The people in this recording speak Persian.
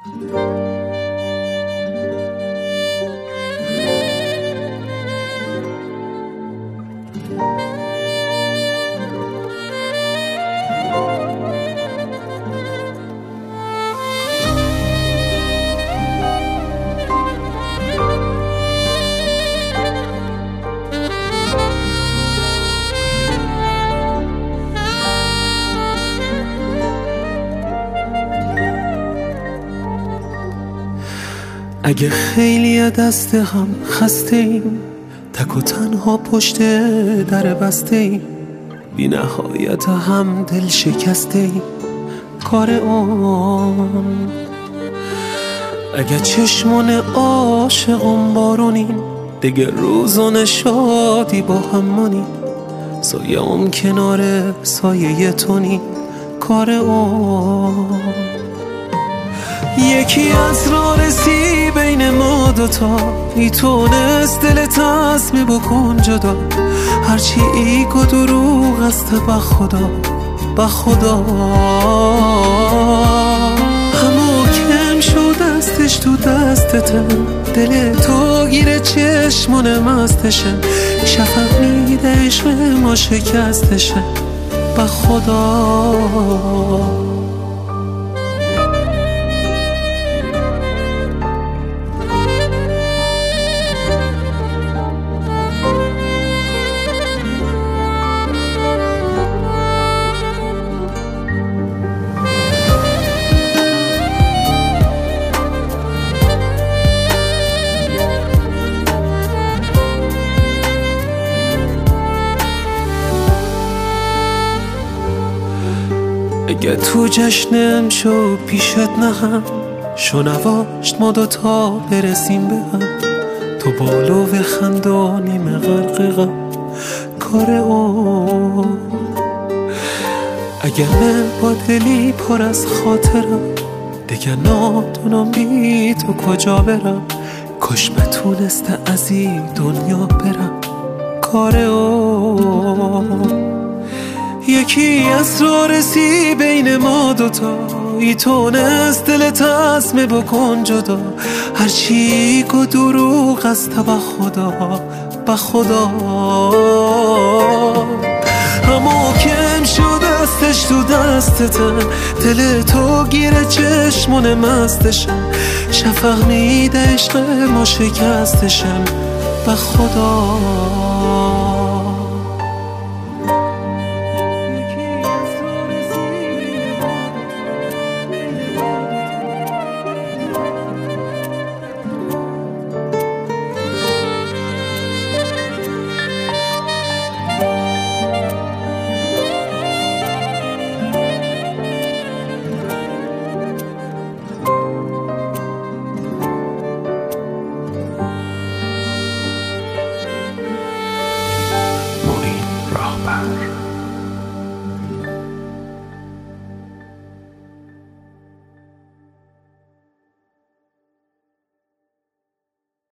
اگه خیلی دست هم خسته ایم، تک و تنها پشت در بسته ایم، بی نهایت هم دل شکسته ایم، کار اون. اگه چشمون عاشقون بارونیم، دیگه روزون شادی با همونیم، سایه اون کنار سایه تونیم، کار اون. یکی از راه رسی بین ما دوتا، میتونست دل تصمیم بکن جدا، هرچی ایگ و دروغ است بخدا بخدا. همو کم شد دستش تو دستته، دل تو گیره چشمون مستشه، شفق میده عشق ما شکستشه بخدا. اگه تو جشنم شو پیشت نهم، شو نواشت ما دوتا برسیم به هم، تو بالو و خندو نیمه غرق کار اون. اگه من با دلی پر از خاطرم، دیگه نادونم بی تو کجا برم، کاش بتونسته از این دنیا برم، کار اون. یکی از راه رسی بین ما دوتا، ای تونست دل تصمیم بکن جدا، هرچی که دروغ است بخدا بخدا. همو کم شد دستش تو دستته، دل تو گیره چشمون مستشه، شفق میده عشق ما شکستشم بخدا.